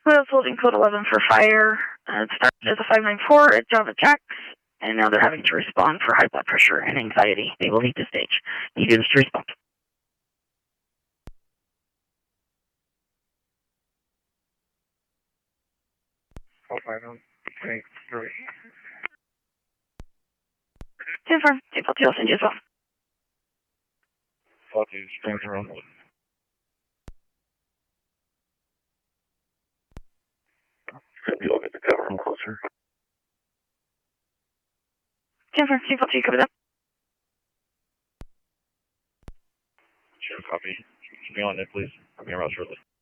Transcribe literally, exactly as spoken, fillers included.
Wheels holding code eleven for fire. Uh, it started as a five nine four at Java Jacks, and now they're having to respond for high blood pressure and anxiety. They will need to stage. Need units to respond. Oh, I don't think three. ten four, default two, I'll send you as well. Fuck you, strength around. Maybe I'll get the cover a little closer. ten four, default two, cover that. Sure, copy. Keep me on it, please. I'll be around shortly.